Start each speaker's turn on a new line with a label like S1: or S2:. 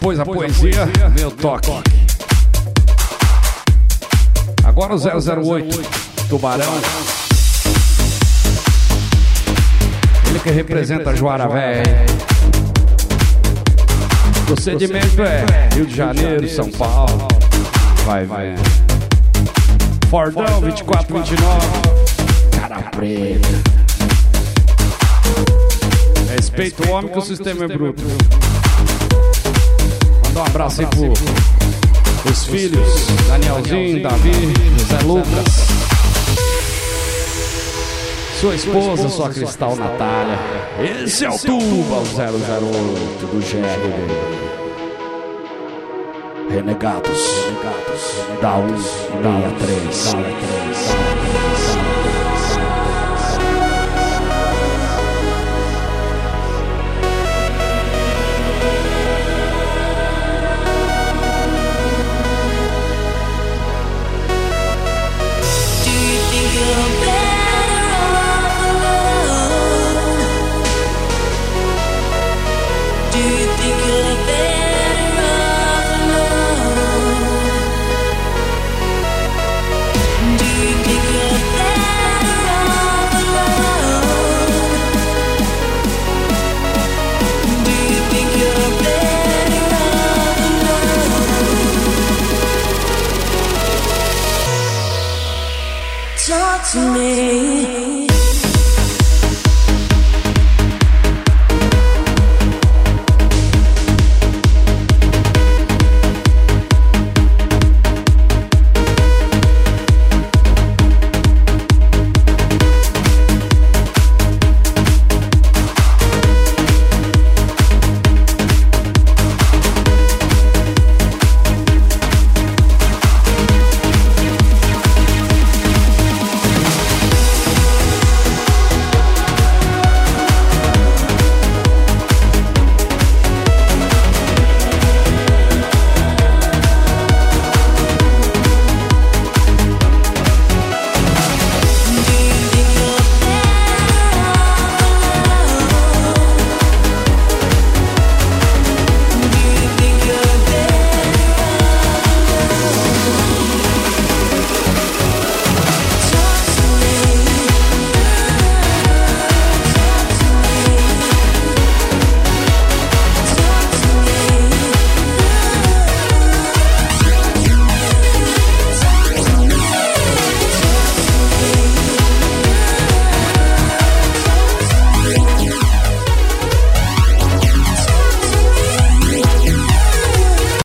S1: Depois a poesia, meu toque. Agora o 008, Tubarão. Ele que representa Juara Véia. O procedimento é Rio de Janeiro, São Paulo. Vai. Fordão 2429. Cara preta. Respeita o homem que o sistema é bruto. Manda um abraço aí pros filhos, Danielzinho, Davi, José Lucas. Sua esposa, sua Cristal Natália. Esse é o Tuba, o 008 do GR. Renegados, da 163.
S2: Talk to me.